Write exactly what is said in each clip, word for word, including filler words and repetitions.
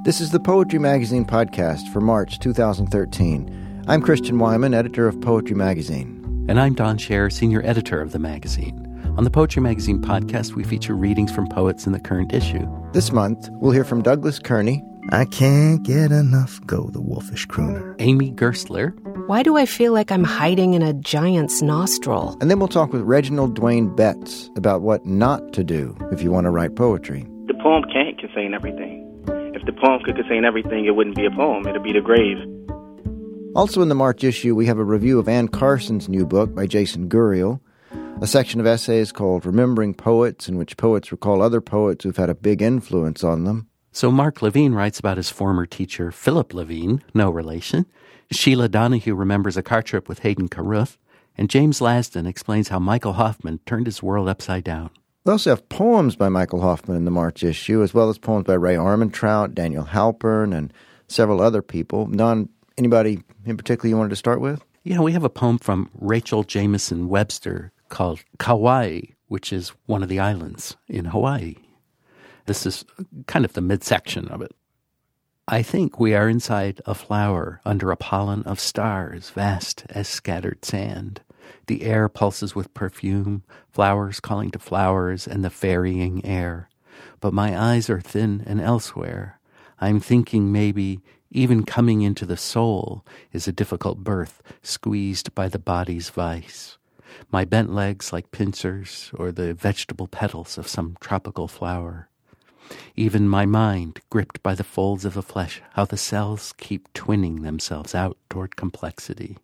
This is the Poetry Magazine podcast for March two thousand thirteen. I'm Christian Wyman, editor of Poetry Magazine. And I'm Don Scher, senior editor of the magazine. On the Poetry Magazine podcast, we feature readings from poets in the current issue. This month, we'll hear from Douglas Kearney. I can't get enough, go the wolfish crooner. Amy Gerstler. Why do I feel like I'm hiding in a giant's nostril? And then we'll talk with Reginald Dwayne Betts about what not to do if you want to write poetry. The poem can't contain everything. If the poem could contain everything, it wouldn't be a poem. It'd be the grave. Also in the March issue, we have a review of Anne Carson's new book by Jason Guriel, a section of essays called Remembering Poets, in which poets recall other poets who've had a big influence on them. So Mark Levine writes about his former teacher, Philip Levine, no relation. Sheila Donahue remembers a car trip with Hayden Carruth. And James Lasden explains how Michael Hoffman turned his world upside down. We also have poems by Michael Hoffman in the March issue, as well as poems by Ray Armentrout, Daniel Halpern, and several other people. Don, anybody in particular you wanted to start with? Yeah, we have a poem from Rachel Jameson Webster called Kauai, which is one of the islands in Hawaii. This is kind of the midsection of it. I think we are inside a flower under a pollen of stars, vast as scattered sand. The air pulses with perfume, flowers calling to flowers, and the ferrying air. But my eyes are thin and elsewhere. I'm thinking maybe even coming into the soul is a difficult birth, squeezed by the body's vice. My bent legs like pincers, or the vegetable petals of some tropical flower. Even my mind, gripped by the folds of the flesh, how the cells keep twinning themselves out toward complexity.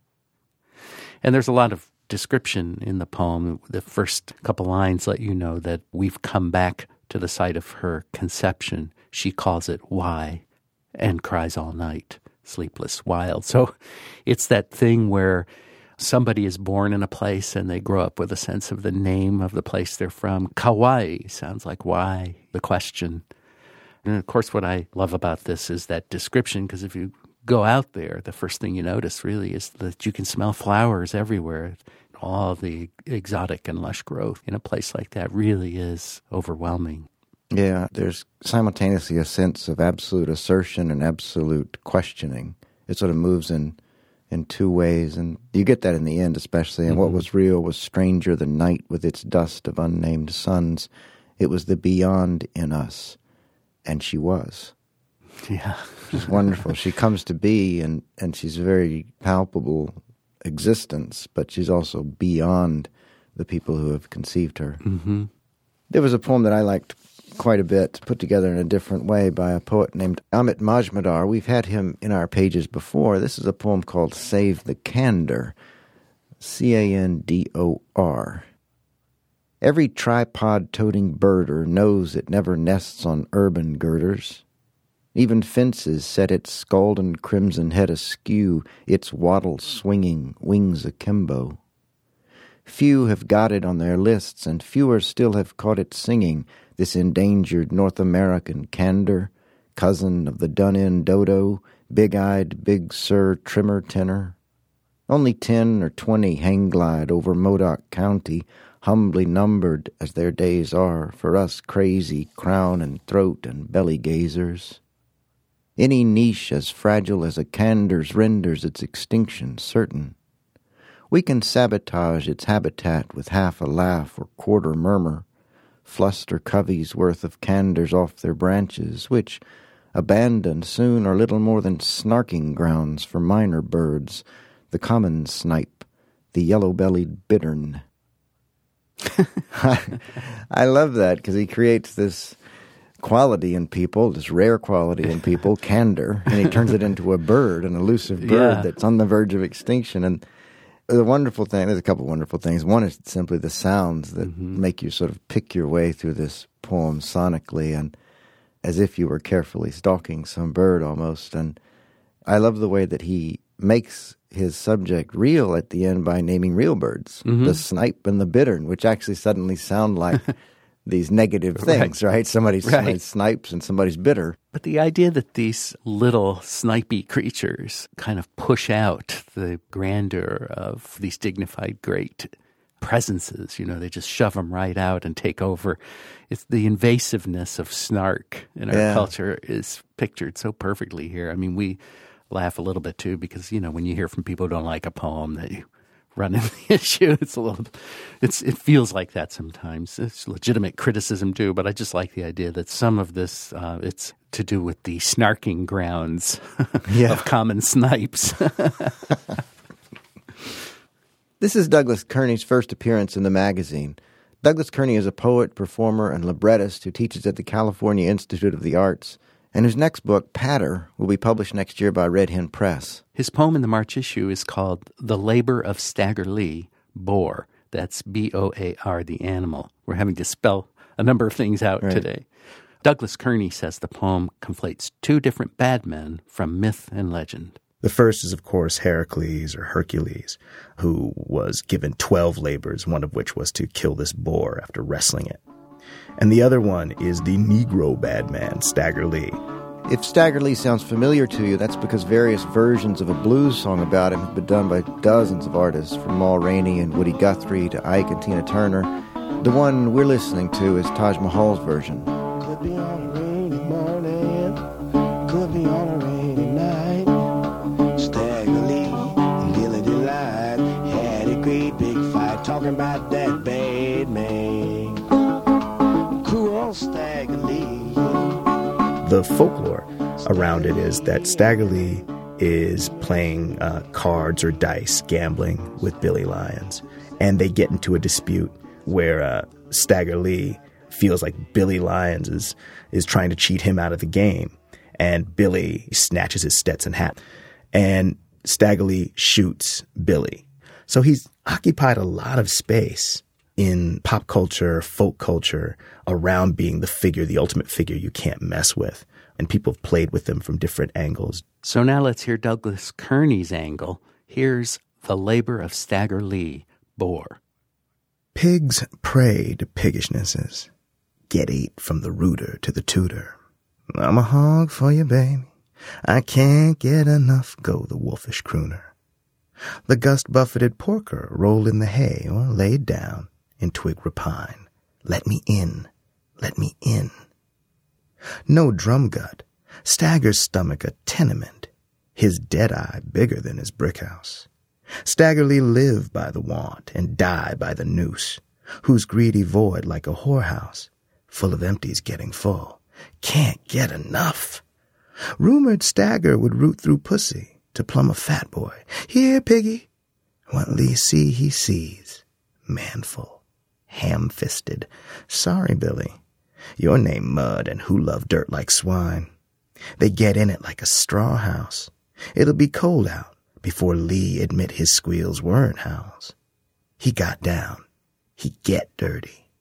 And there's a lot of description in the poem. The first couple lines let you know that we've come back to the site of her conception. She calls it why, and cries all night, sleepless, wild. So it's that thing where somebody is born in a place and they grow up with a sense of the name of the place they're from. Kauai sounds like why, the question. And of course, what I love about this is that description, because if you go out there, the first thing you notice really is that you can smell flowers everywhere. All the exotic and lush growth in a place like that really is overwhelming. Yeah, there's simultaneously a sense of absolute assertion and absolute questioning. It sort of moves in in two ways, and you get that in the end especially. And mm-hmm. What was real was stranger than night with its dust of unnamed suns. It was the beyond in us, and she was. Yeah. She's wonderful. She comes to be, and, and she's a very palpable existence, but she's also beyond the people who have conceived her. Mm-hmm. There was a poem that I liked quite a bit, put together in a different way by a poet named Amit Majmudar. We've had him in our pages before. This is a poem called Save the Candor, C A N D O R. Every tripod-toting birder knows it never nests on urban girders. Even fences set its scald and crimson head askew, its wattle swinging, wings akimbo. Few have got it on their lists, and fewer still have caught it singing, this endangered North American candor, cousin of the done-in dodo, big-eyed Big Sur trimmer tenor. Only ten or twenty hang-glide over Modoc County, humbly numbered as their days are for us crazy crown and throat and belly gazers. Any niche as fragile as a candor's renders its extinction certain. We can sabotage its habitat with half a laugh or quarter murmur, fluster coveys worth of candors off their branches, which, abandoned soon, are little more than snarking grounds for minor birds, the common snipe, the yellow-bellied bittern. I, I love that because he creates this quality in people, this rare quality in people, candor, and he turns it into a bird, an elusive bird yeah. that's on the verge of extinction. And the wonderful thing, there's a couple of wonderful things. One is simply the sounds that mm-hmm. make you sort of pick your way through this poem sonically, and as if you were carefully stalking some bird almost. And I love the way that he makes his subject real at the end by naming real birds, mm-hmm. the snipe and the bittern, which actually suddenly sound like these negative things, right? right? Somebody's right. somebody snipes and somebody's bitter. But the idea that these little snipey creatures kind of push out the grandeur of these dignified great presences. You know, they just shove them right out and take over. It's the invasiveness of snark in our Yeah. culture is pictured so perfectly here. I mean, we laugh a little bit too because, you know, when you hear from people who don't like a poem, they run into the issue. It's a little, it's it feels like that sometimes. It's legitimate criticism too, but I just like the idea that some of this, uh, it's to do with the snarking grounds Yeah. of common snipes. This is Douglas Kearney's first appearance in the magazine. Douglas Kearney is a poet, performer, and librettist who teaches at the California Institute of the Arts, and whose next book, Patter, will be published next year by Red Hen Press. His poem in the March issue is called The Labor of Stagger Lee, Boar. That's B O A R, the animal. We're having to spell a number of things out Right. today. Douglas Kearney says the poem conflates two different bad men from myth and legend. The first is, of course, Heracles or Hercules, who was given twelve labors, one of which was to kill this boar after wrestling it. And the other one is the Negro bad man, Stagger Lee. If Stagger Lee sounds familiar to you, that's because various versions of a blues song about him have been done by dozens of artists, from Ma Rainey and Woody Guthrie to Ike and Tina Turner. The one we're listening to is Taj Mahal's version. Could be on a rainy morning, could be on a rainy night. Stagger Lee and Billy Delight had a great big fight talking about that bad man. Cruel Stagger Lee. The folklore around it is that Stagger Lee is playing uh, cards or dice, gambling with Billy Lyons. And they get into a dispute where uh, Stagger Lee feels like Billy Lyons is, is trying to cheat him out of the game. And Billy snatches his Stetson hat. And Stagger Lee shoots Billy. So he's occupied a lot of space in pop culture, folk culture, around being the figure, the ultimate figure you can't mess with. And people have played with him from different angles. So now let's hear Douglas Kearney's angle. Here's The Labor of Stagger Lee, Boar. Pigs prey to piggishnesses. Get ate from the rooter to the tutor. I'm a hog for you, baby. I can't get enough, go the wolfish crooner. The gust-buffeted porker rolled in the hay or laid down in twig rapine. Let me in, let me in. No drum gut, Stagger's stomach a tenement, his dead eye bigger than his brick house. Stagger Lee live by the want and die by the noose, whose greedy void like a whorehouse, full of empties getting full, can't get enough. Rumored Stagger would root through pussy to plumb a fat boy. Here, piggy, what Lee see he sees, manful, ham-fisted. Sorry, Billy, your name Mud and who love dirt like swine. They get in it like a straw house. It'll be cold out before Lee admit his squeals weren't howls. He got down. He get dirty.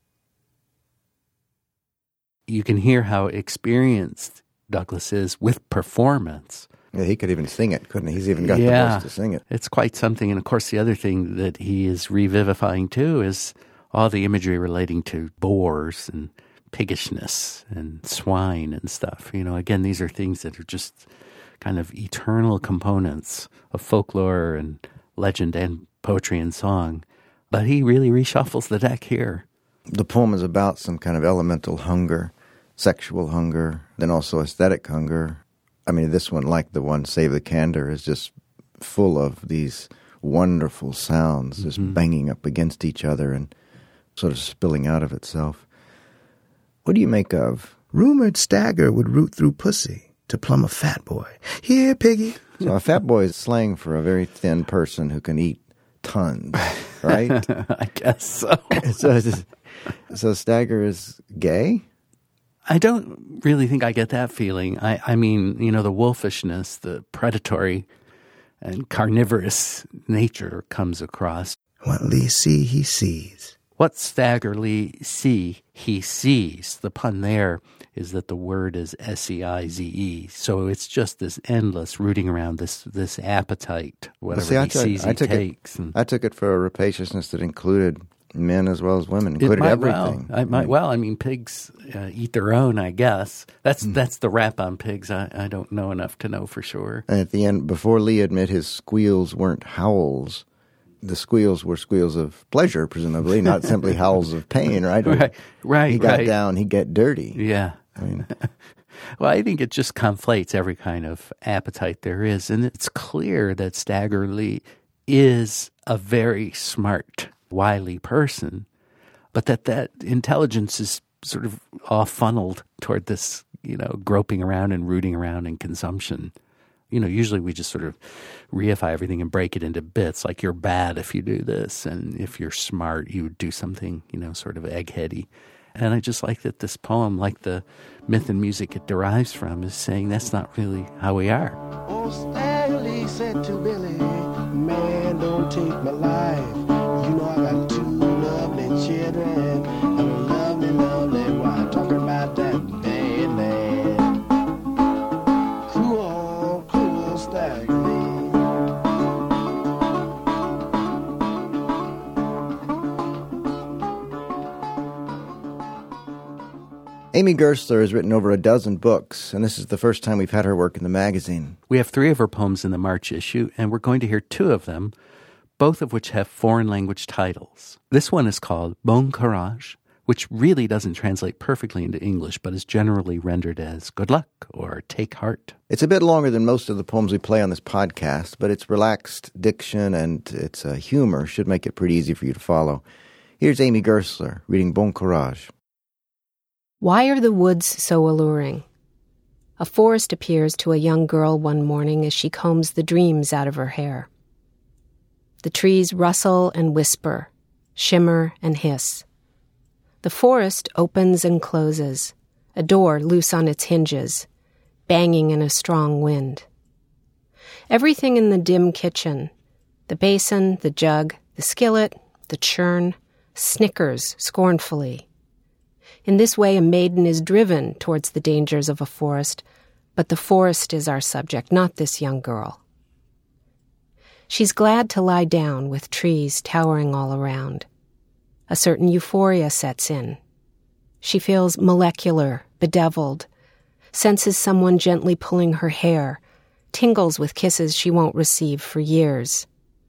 You can hear how experienced Douglas is with performance. Yeah, he could even sing it, couldn't he? He's even got Yeah. the voice to sing it. It's quite something. And of course, the other thing that he is revivifying too is all the imagery relating to boars and piggishness and swine and stuff. You know, again, these are things that are just kind of eternal components of folklore and legend and poetry and song. But he really reshuffles the deck here. The poem is about some kind of elemental hunger, sexual hunger, then also aesthetic hunger. I mean, this one, like the one, Save the Candor, is just full of these wonderful sounds, just mm-hmm. banging up against each other and sort of spilling out of itself. What do you make of? Rumored Stagger would root through pussy to plumb a fat boy. Here, piggy. So a fat boy is slang for a very thin person who can eat tons, right? I guess so. so, so Stagger is gay? I don't really think I get that feeling. I, I mean, you know, the wolfishness, the predatory and carnivorous nature comes across. What Lee see, he sees. What Stagger Lee see, he sees. The pun there is that the word is S E I Z E. So it's just this endless rooting around this this appetite, whatever well, see, I he took, sees I he took takes. It, and I took it for a rapaciousness that included men as well as women, it included might everything. Well. I might, well, I mean, pigs uh, eat their own, I guess. That's mm. that's the rap on pigs. I, I don't know enough to know for sure. And at the end, before Lee admit his squeals weren't howls, the squeals were squeals of pleasure, presumably, not simply howls of pain, right? Right, right, He got right. down, he get dirty. Yeah. I mean, Well, I think it just conflates every kind of appetite there is. And it's clear that Stagger Lee is a very smart, wily person, but that that intelligence is sort of all funneled toward this, you know, groping around and rooting around in consumption. You know, usually we just sort of reify everything and break it into bits, like you're bad if you do this, and if you're smart, you would do something, you know, sort of eggheady. And I just like that this poem, like the myth and music it derives from, is saying that's not really how we are. Oh, Stagger Lee said to Billy, man, don't take my life. You know I got two lovely children, and a lovely, lovely wife. Talking about that bad man. Cruel, cruel Stagger Lee. Amy Gersler has written over a dozen books, and this is the first time we've had her work in the magazine. We have three of her poems in the March issue, and we're going to hear two of them, both of which have foreign language titles. This one is called Bon Courage, which really doesn't translate perfectly into English, but is generally rendered as good luck or take heart. It's a bit longer than most of the poems we play on this podcast, but its relaxed diction and its uh, humor should make it pretty easy for you to follow. Here's Amy Gersler reading Bon Courage. Why are the woods so alluring? A forest appears to a young girl one morning as she combs the dreams out of her hair. The trees rustle and whisper, shimmer and hiss. The forest opens and closes, a door loose on its hinges, banging in a strong wind. Everything in the dim kitchen, the basin, the jug, the skillet, the churn, snickers scornfully. In this way, a maiden is driven towards the dangers of a forest, but the forest is our subject, not this young girl. She's glad to lie down with trees towering all around. A certain euphoria sets in. She feels molecular, bedeviled, senses someone gently pulling her hair, tingles with kisses she won't receive for years.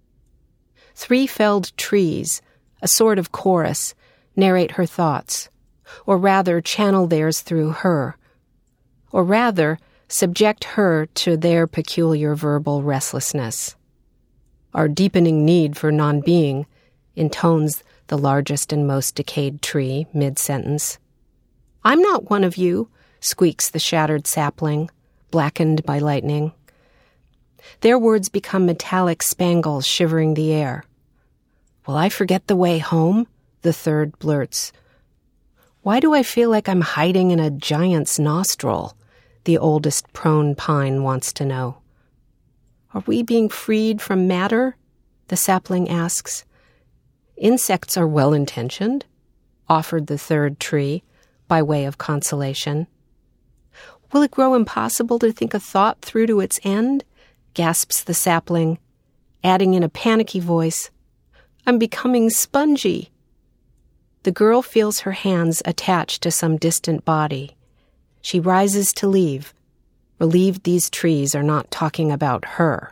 Three felled trees, a sort of chorus, narrate her thoughts, or rather channel theirs through her, or rather subject her to their peculiar verbal restlessness. Our deepening need for non-being intones the largest and most decayed tree mid-sentence. I'm not one of you, squeaks the shattered sapling, blackened by lightning. Their words become metallic spangles shivering the air. Will I forget the way home? The third blurts. Why do I feel like I'm hiding in a giant's nostril? The oldest prone pine wants to know. Are we being freed from matter? The sapling asks. Insects are well-intentioned, offered the third tree, by way of consolation. Will it grow impossible to think a thought through to its end? Gasps the sapling, adding in a panicky voice, I'm becoming spongy. The girl feels her hands attached to some distant body. She rises to leave, relieved these trees are not talking about her.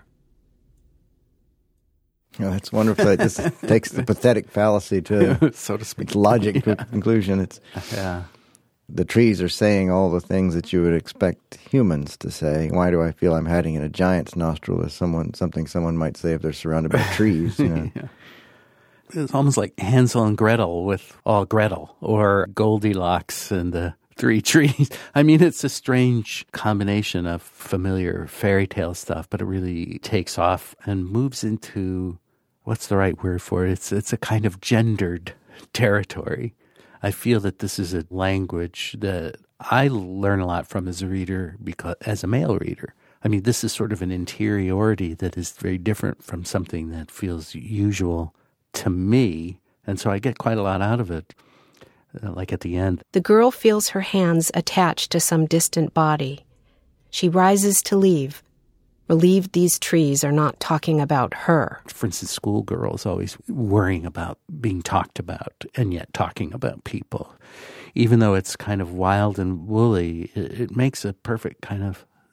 Oh, that's wonderful. It just takes the pathetic fallacy to so to speak. its logic to conclusion. It's Yeah. the trees are saying all the things that you would expect humans to say. Why do I feel I'm hiding in a giant's nostril? Is someone something someone might say if they're surrounded by trees? You know? Yeah. It's almost like Hansel and Gretel with all Gretel, or Goldilocks and the three trees. I mean, it's a strange combination of familiar fairy tale stuff, but it really takes off and moves into, what's the right word for it? It's, it's a kind of gendered territory. I feel that this is a language that I learn a lot from as a reader, because as a male reader. I mean, this is sort of an interiority that is very different from something that feels usual to me, and so I get quite a lot out of it, uh, like at the end. The girl feels her hands attached to some distant body. She rises to leave, relieved these trees are not talking about her. For instance, schoolgirls always worrying about being talked about and yet talking about people. Even though it's kind of wild and woolly, it, it makes a perfect kind of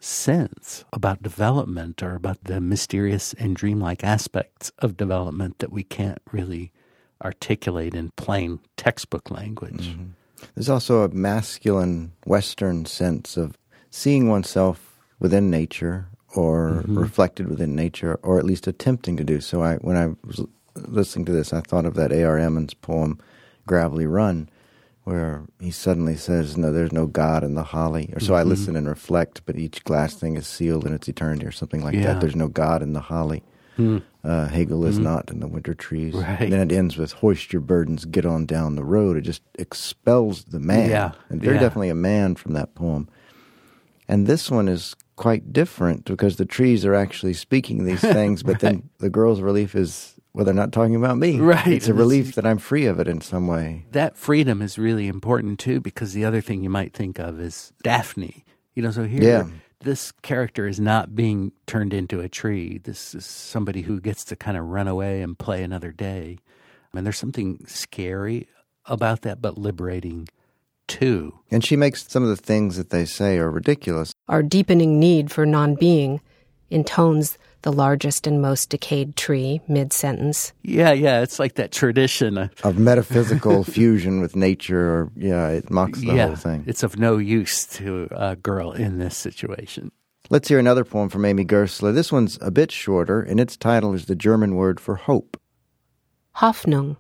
sense about development or about the mysterious and dreamlike aspects of development that we can't really articulate in plain textbook language. Mm-hmm. There's also a masculine Western sense of seeing oneself within nature or mm-hmm. reflected within nature, or at least attempting to do so. I, when I was listening to this, I thought of that A R Emmons poem, Gravelly Run, where he suddenly says, no, there's no God in the holly. Or so mm-hmm. I listen and reflect, but each glass thing is sealed in its eternity, or something like yeah. that. There's no God in the holly. Mm. Uh, Hegel is mm. not in the winter trees. Right. And then it ends with, hoist your burdens, get on down the road. It just expels the man. Yeah. And very yeah. definitely a man from that poem. And this one is quite different because the trees are actually speaking these things, but right. then the girl's relief is, well, they're not talking about me. Right. It's a relief that I'm free of it in some way. That freedom is really important, too, because the other thing you might think of is Daphne. You know, so here, yeah. this character is not being turned into a tree. This is somebody who gets to kind of run away and play another day. And there's something scary about that, but liberating too. And she makes some of the things that they say are ridiculous. Our deepening need for non-being intones the largest and most decayed tree mid-sentence. Yeah, yeah, it's like that tradition of, of metaphysical fusion with nature, or yeah, it mocks the yeah, whole thing. It's of no use to a girl in this situation. Let's hear another poem from Amy Gersler. This one's a bit shorter, and its title is the German word for hope. Hoffnung.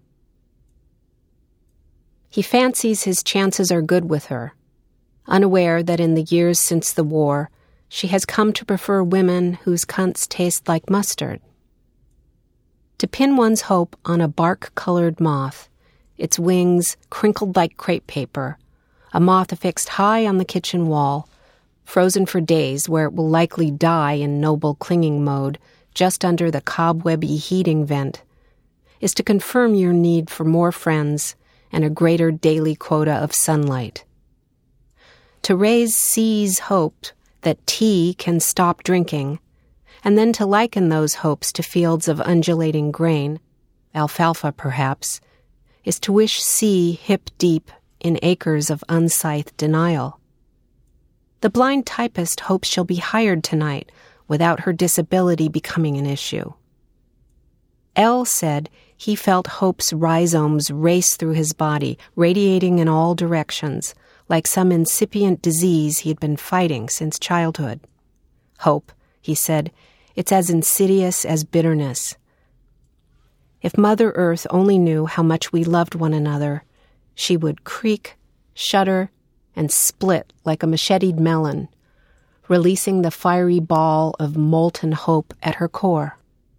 He fancies his chances are good with her, unaware that in the years since the war, she has come to prefer women whose cunts taste like mustard. To pin one's hope on a bark-colored moth, its wings crinkled like crepe paper, a moth affixed high on the kitchen wall, frozen for days where it will likely die in noble clinging mode just under the cobwebby heating vent, is to confirm your need for more friends and a greater daily quota of sunlight. To raise C's hope that T can stop drinking, and then to liken those hopes to fields of undulating grain, alfalfa perhaps, is to wish C hip-deep in acres of unscythed denial. The blind typist hopes she'll be hired tonight without her disability becoming an issue. L said he felt hope's rhizomes race through his body, radiating in all directions, like some incipient disease he had been fighting since childhood. Hope, he said, it's as insidious as bitterness. If Mother Earth only knew how much we loved one another, she would creak, shudder, and split like a macheted melon, releasing the fiery ball of molten hope at her core.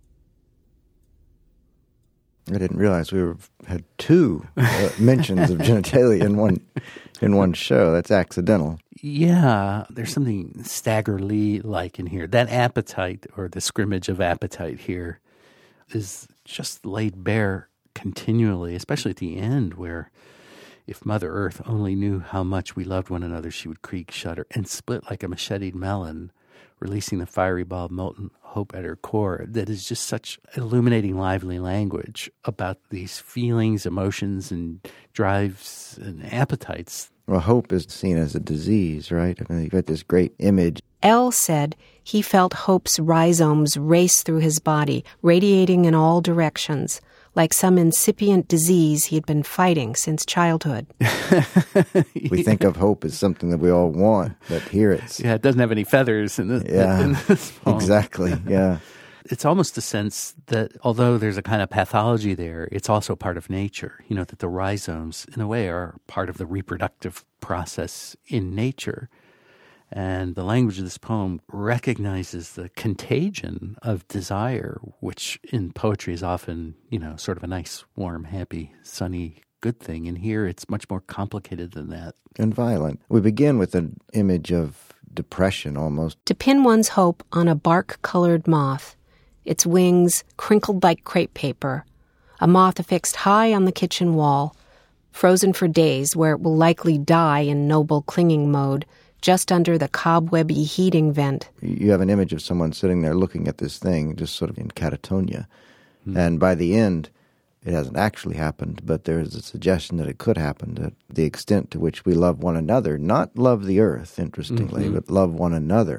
I didn't realize we were, had two uh, mentions of genitalia in one in one show. That's accidental. Yeah, there's something Stagger Lee-like in here. That appetite, or the scrimmage of appetite here, is just laid bare continually, especially at the end, where if Mother Earth only knew how much we loved one another, she would creak, shudder, and split like a macheted melon, releasing the fiery ball of molten hope at her core. That is just such illuminating, lively language about these feelings, emotions, and drives and appetites. Well, hope is seen as a disease, right? I mean, you've got this great image. L said he felt hope's rhizomes race through his body, radiating in all directions, like some incipient disease he had been fighting since childhood. We think of hope as something that we all want, but here it's... Yeah, it doesn't have any feathers in this, yeah, in this poem. Exactly, yeah. It's almost a sense that although there's a kind of pathology there, it's also part of nature. You know, that the rhizomes, in a way, are part of the reproductive process in nature. And the language of this poem recognizes the contagion of desire, which in poetry is often, you know, sort of a nice, warm, happy, sunny, good thing. And here it's much more complicated than that. And violent. We begin with an image of depression almost. To pin one's hope on a bark-colored moth, its wings crinkled like crepe paper, a moth affixed high on the kitchen wall, frozen for days where it will likely die in noble clinging mode, just under the cobwebby heating vent. You have an image of someone sitting there looking at this thing, just sort of in catatonia. Mm. And by the end, it hasn't actually happened, but there's a suggestion that it could happen, that the extent to which we love one another, not love the earth, interestingly, mm-hmm. but love one another,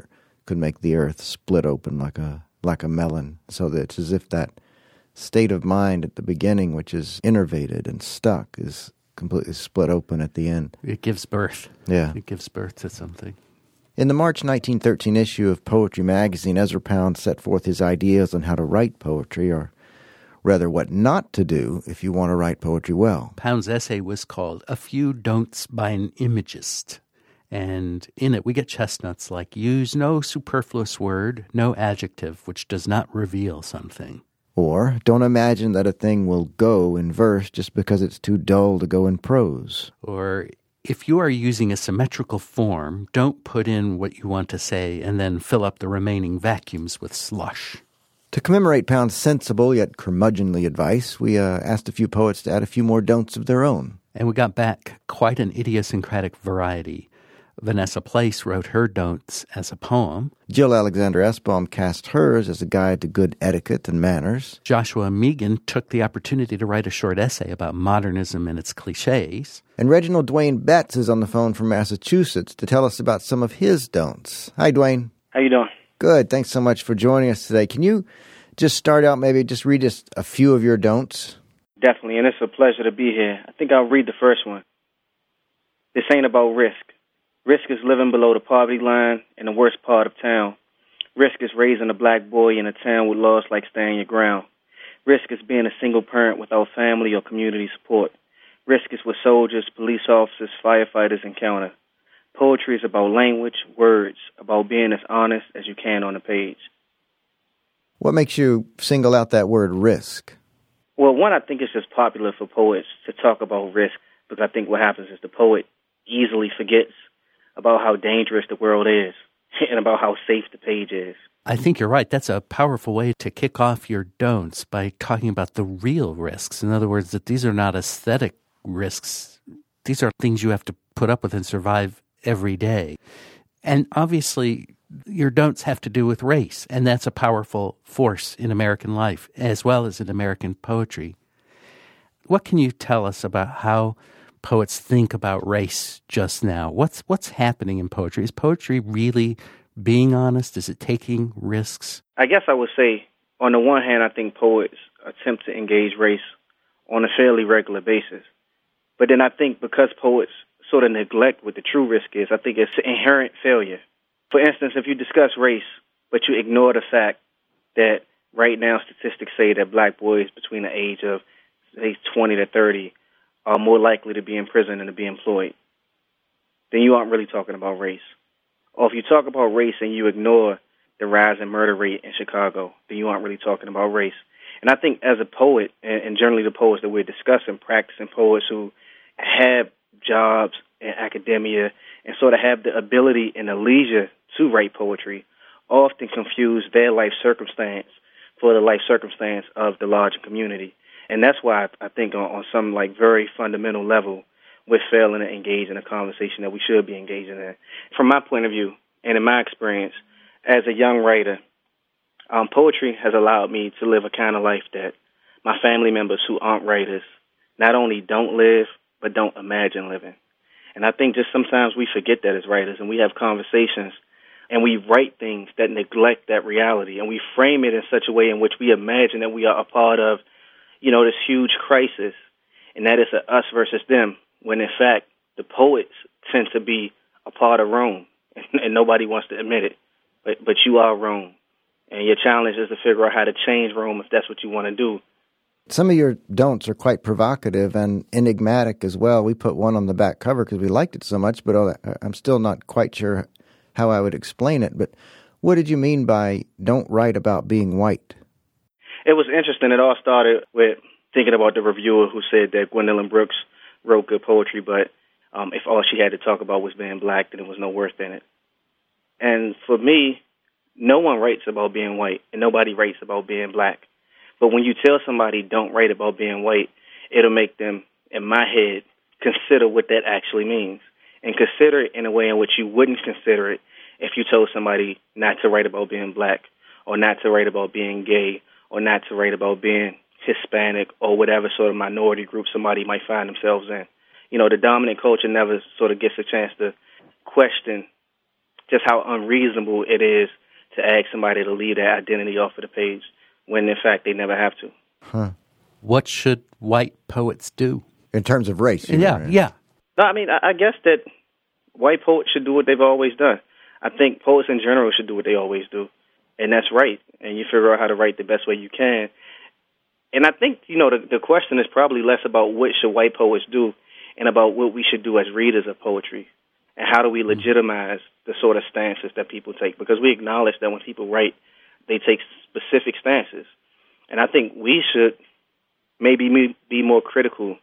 could make the earth split open like a like a melon, so that it's as if that state of mind at the beginning, which is innervated and stuck, is completely split open at the end. It gives birth. Yeah. It gives birth to something. In the March nineteen thirteen issue of Poetry magazine, Ezra Pound set forth his ideas on how to write poetry, or rather what not to do if you want to write poetry well. Pound's essay was called A Few Don'ts by an Imagist. And in it, we get chestnuts like, use no superfluous word, no adjective which does not reveal something. Or, don't imagine that a thing will go in verse just because it's too dull to go in prose. Or, if you are using a symmetrical form, don't put in what you want to say and then fill up the remaining vacuums with slush. To commemorate Pound's sensible yet curmudgeonly advice, we uh, asked a few poets to add a few more don'ts of their own. And we got back quite an idiosyncratic variety. Vanessa Place wrote her don'ts as a poem. Jill Alexander Esbaum cast hers as a guide to good etiquette and manners. Joshua Megan took the opportunity to write a short essay about modernism and its cliches. And Reginald Dwayne Betts is on the phone from Massachusetts to tell us about some of his don'ts. Hi, Dwayne. How you doing? Good. Thanks so much for joining us today. Can you just start out, maybe just read us a few of your don'ts? Definitely, and it's a pleasure to be here. I think I'll read the first one. This ain't about risk. Risk is living below the poverty line in the worst part of town. Risk is raising a black boy in a town with laws like stand your ground. Risk is being a single parent without family or community support. Risk is what soldiers, police officers, firefighters encounter. Poetry is about language, words, about being as honest as you can on the page. What makes you single out that word risk? Well, one, I think it's just popular for poets to talk about risk, because I think what happens is the poet easily forgets about how dangerous the world is and about how safe the page is. I think you're right. That's a powerful way to kick off your don'ts, by talking about the real risks. In other words, that these are not aesthetic risks. These are things you have to put up with and survive every day. And obviously, your don'ts have to do with race, and that's a powerful force in American life as well as in American poetry. What can you tell us about how poets think about race just now? What's what's happening in poetry? Is poetry really being honest? Is it taking risks? I guess I would say, on the one hand, I think poets attempt to engage race on a fairly regular basis. But then I think because poets sort of neglect what the true risk is, I think it's inherent failure. For instance, if you discuss race, but you ignore the fact that right now statistics say that black boys between the age of, say, twenty to thirty are more likely to be in prison than to be employed, then you aren't really talking about race. Or if you talk about race and you ignore the rise in murder rate in Chicago, then you aren't really talking about race. And I think as a poet, and generally the poets that we're discussing, practicing poets who have jobs in academia and sort of have the ability and the leisure to write poetry, often confuse their life circumstance for the life circumstance of the larger community. And that's why I think on, on some like very fundamental level, we're failing to engage in a conversation that we should be engaging in. From my point of view, and in my experience, as a young writer, um, poetry has allowed me to live a kind of life that my family members who aren't writers not only don't live, but don't imagine living. And I think just sometimes we forget that as writers, and we have conversations and we write things that neglect that reality, and we frame it in such a way in which we imagine that we are a part of, you know, this huge crisis, and that is a us versus them, when in fact the poets tend to be a part of Rome, and, and nobody wants to admit it. But but you are Rome, and your challenge is to figure out how to change Rome if that's what you want to do. Some of your don'ts are quite provocative and enigmatic as well. We put one on the back cover because we liked it so much, but I'm still not quite sure how I would explain it. But what did you mean by don't write about being white? It was interesting. It all started with thinking about the reviewer who said that Gwendolyn Brooks wrote good poetry, but um, if all she had to talk about was being black, then there was no worth in it. And for me, no one writes about being white, and nobody writes about being black. But when you tell somebody don't write about being white, it'll make them, in my head, consider what that actually means, and consider it in a way in which you wouldn't consider it if you told somebody not to write about being black, or not to write about being gay, or not to write about being Hispanic, or whatever sort of minority group somebody might find themselves in. You know, the dominant culture never sort of gets a chance to question just how unreasonable it is to ask somebody to leave their identity off of the page when, in fact, they never have to. Huh. What should white poets do? In terms of race? you Yeah, know, yeah. No, I mean, I, I guess that white poets should do what they've always done. I think poets in general should do what they always do, and that's right. And you figure out how to write the best way you can. And I think, you know, the, the question is probably less about what should white poets do and about what we should do as readers of poetry. And how do we legitimize the sort of stances that people take? Because we acknowledge that when people write, they take specific stances. And I think we should maybe be more critical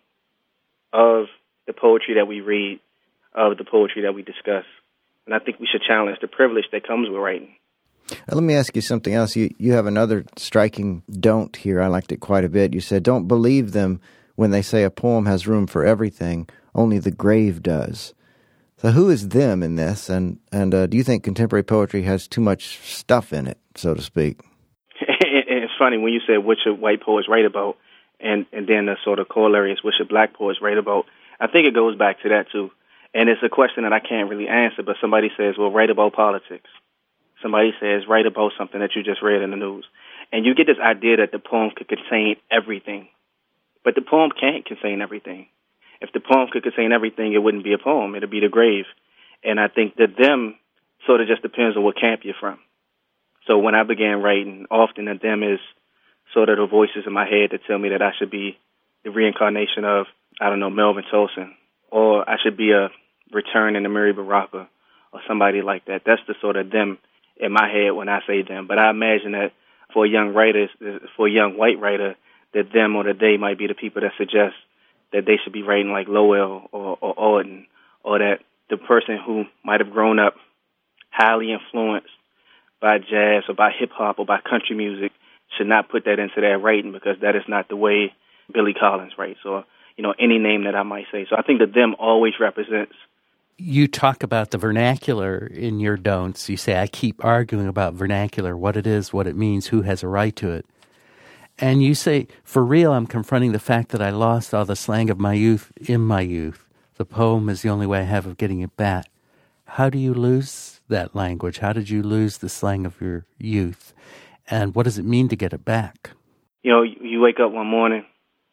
of the poetry that we read, of the poetry that we discuss. And I think we should challenge the privilege that comes with writing. Uh, Let me ask you something else. You you have another striking don't here. I liked it quite a bit. You said, don't believe them when they say a poem has room for everything, only the grave does. So who is them in this? And, and uh, do you think contemporary poetry has too much stuff in it, so to speak? It's funny when you said what should white poets write about, and, and then the sort of corollary is what should black poets write about. I think it goes back to that, too. And it's a question that I can't really answer, but somebody says, well, write about politics. Somebody says, write about something that you just read in the news. And you get this idea that the poem could contain everything. But the poem can't contain everything. If the poem could contain everything, it wouldn't be a poem. It would be the grave. And I think that them sort of just depends on what camp you're from. So when I began writing, often the them is sort of the voices in my head that tell me that I should be the reincarnation of, I don't know, Melvin Tolson, or I should be a return in Amiri Baraka or somebody like that. That's the sort of them in my head when I say them. But I imagine that for a young writer, for a young white writer, that them or that they might be the people that suggest that they should be writing like Lowell or, or Auden, or that the person who might have grown up highly influenced by jazz or by hip-hop or by country music should not put that into their writing, because that is not the way Billy Collins writes, or, you know, any name that I might say. So I think that them always represents. You talk about the vernacular in your don'ts. You say, I keep arguing about vernacular, what it is, what it means, who has a right to it. And you say, for real, I'm confronting the fact that I lost all the slang of my youth in my youth. The poem is the only way I have of getting it back. How do you lose that language? How did you lose the slang of your youth? And what does it mean to get it back? You know, you wake up one morning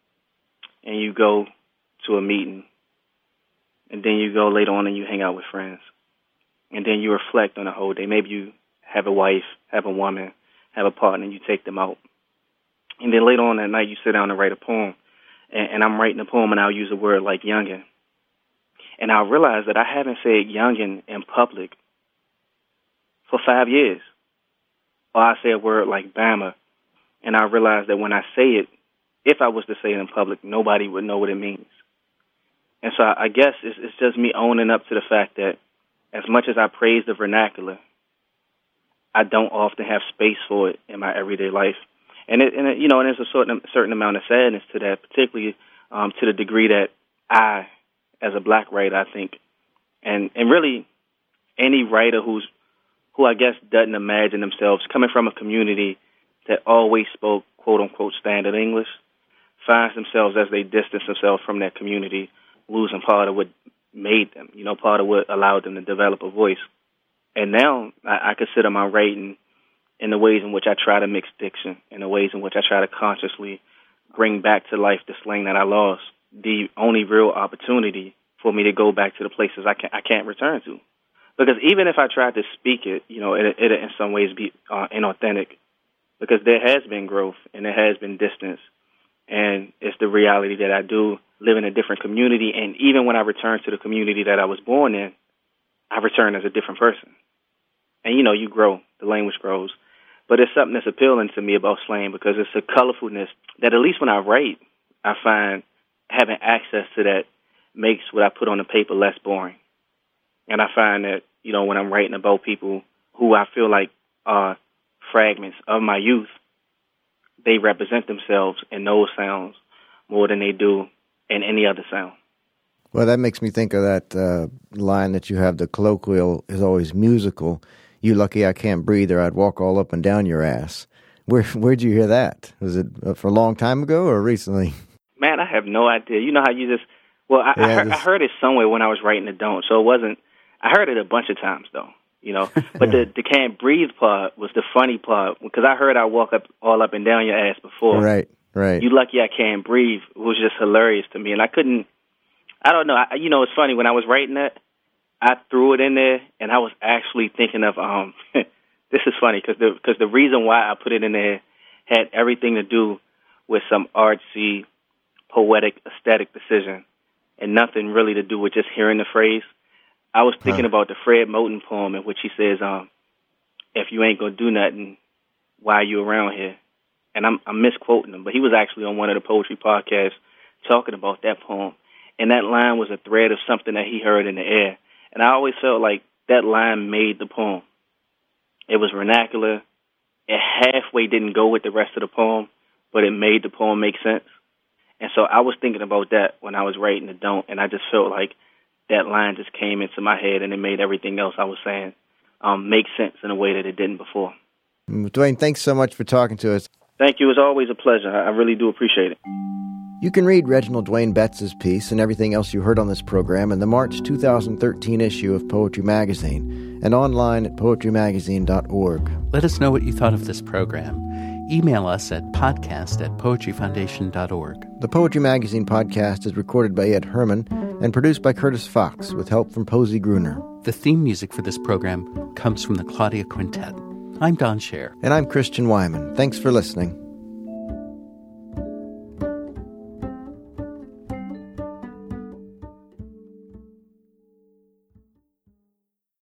and you go to a meeting, and then you go later on and you hang out with friends. And then you reflect on the whole day. Maybe you have a wife, have a woman, have a partner, and you take them out. And then later on that night, you sit down and write a poem. And, and I'm writing a poem, and I'll use a word like youngin'. And I'll realize that I haven't said youngin' in public for five years. Or I say a word like Bama, and I realize that when I say it, if I was to say it in public, nobody would know what it means. And so I guess it's, it's just me owning up to the fact that as much as I praise the vernacular, I don't often have space for it in my everyday life. And, it, and it, you know, and there's a certain, certain amount of sadness to that, particularly um, to the degree that I, as a black writer, I think, and, and really any writer who's who I guess doesn't imagine themselves coming from a community that always spoke quote-unquote standard English, finds themselves as they distance themselves from that community, losing part of what made them, you know, part of what allowed them to develop a voice. And now I, I consider my writing in the ways in which I try to mix diction, in the ways in which I try to consciously bring back to life the slang that I lost, the only real opportunity for me to go back to the places I can't, I can't return to. Because even if I tried to speak it, you know, it it in some ways be uh, inauthentic, because there has been growth and there has been distance, and it's the reality that I do live in a different community, and even when I return to the community that I was born in, I return as a different person. And, you know, you grow, the language grows. But it's something that's appealing to me about slang, because it's a colorfulness that at least when I write, I find having access to that makes what I put on the paper less boring. And I find that, you know, when I'm writing about people who I feel like are fragments of my youth, they represent themselves in those sounds more than they do in any other sound. Well, that makes me think of that uh, line that you have, the colloquial is always musical. You lucky I can't breathe, or I'd walk all up and down your ass. Where, where'd you hear that? Was it for a long time ago or recently? Man, I have no idea. You know how you just, well, I, yeah, I, heard, this... I heard it somewhere when I was writing the Don't, so it wasn't, I heard it a bunch of times, though. you know. But the, the can't breathe part was the funny part, because I heard I walk up all up and down your ass before. Right, right. You lucky I can't breathe. It was just hilarious to me. And I couldn't, I don't know. I, you know, it's funny. When I was writing that, I threw it in there, and I was actually thinking of, um, this is funny, because the, cause the reason why I put it in there had everything to do with some artsy, poetic, aesthetic decision, and nothing really to do with just hearing the phrase. I was thinking huh. about the Fred Moten poem in which he says, um, if you ain't going to do nothing, why are you around here? And I'm, I'm misquoting him, but he was actually on one of the poetry podcasts talking about that poem. And that line was a thread of something that he heard in the air. And I always felt like that line made the poem. It was vernacular. It halfway didn't go with the rest of the poem, but it made the poem make sense. And so I was thinking about that when I was writing the Don't, and I just felt like that line just came into my head, and it made everything else I was saying um, make sense in a way that it didn't before. Dwayne, thanks so much for talking to us. Thank you. It's always a pleasure. I really do appreciate it. You can read Reginald Dwayne Betts' piece and everything else you heard on this program in the March two thousand thirteen issue of Poetry Magazine and online at poetry magazine dot org. Let us know what you thought of this program. Email us at podcast at poetry foundation dot org. The Poetry Magazine podcast is recorded by Ed Herman and produced by Curtis Fox with help from Posey Gruner. The theme music for this program comes from the Claudia Quintet. I'm Don Scher. And I'm Christian Wyman. Thanks for listening.